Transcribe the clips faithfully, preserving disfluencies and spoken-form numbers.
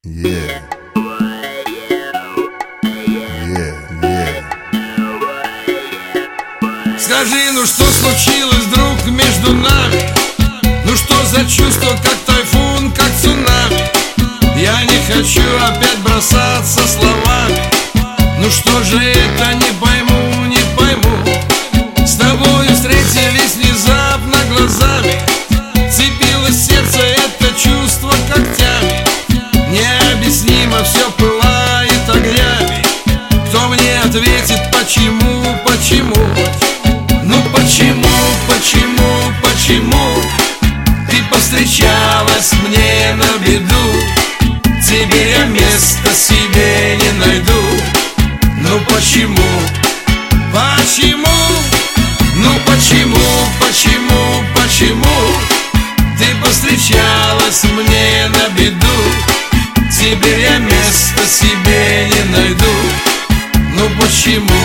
Yeah. Yeah, yeah. Скажи, ну что случилось вдруг между нами? Ну что за чувство, как тайфун, как цунами? Я не хочу опять бросаться словами. Ну что же это, не пойму, не пойму. С тобою встретились внезапно глазами. Цепилось сердце это чувство когтями. Необъяснимо все пылает огнями. Кто мне ответит, почему, почему? Ну почему, почему, почему ты повстречалась мне на беду? Тебе я места себе не найду. Ну почему, почему? Ну почему, почему, почему ты повстречалась мне на беду? Теперь я места себе не найду. Ну почему,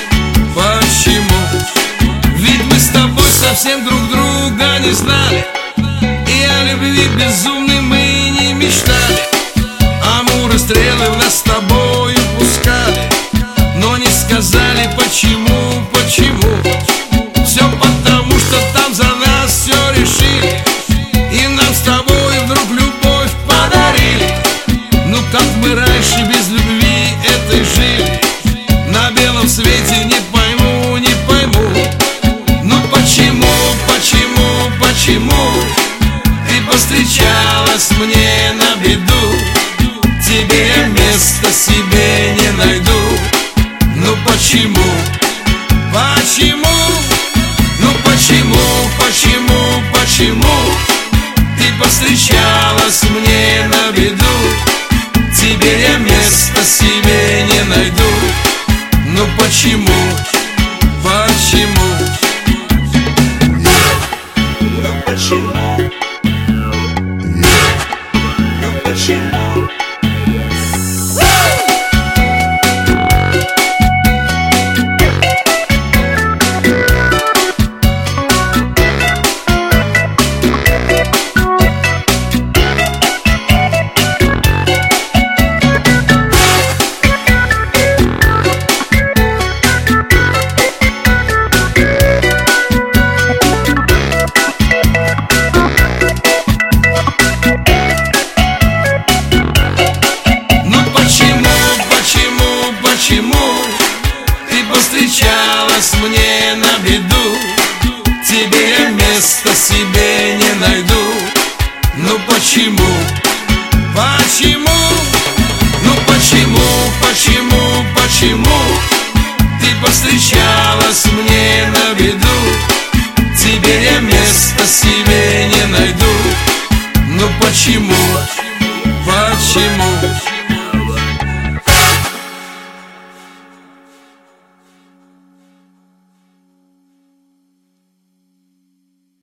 почему? Ведь мы с тобой совсем друг друга не знали, и о любви безумной мы не мечтали. Амуры стрелы в нас с тобою пускали, но не сказали почему, почему. Все потому, что там за нас все решили, и нам с тобой вдруг любовь подарили. Ну как мы раньше без любви этой жили? На белом свете не пойму, не пойму. Ну почему, почему, почему ты повстречалась мне на беду? Тебе я места себе не найду. Ну почему, почему? Ну почему, почему, почему ты повстречалась мне на беду? Теперь я места себе не найду. Ну почему, почему? Ну почему? Ну почему? Встречалась мне на беду, тебе я места себе не найду. Ну почему, почему? Ну почему, почему, почему ты повстречалась мне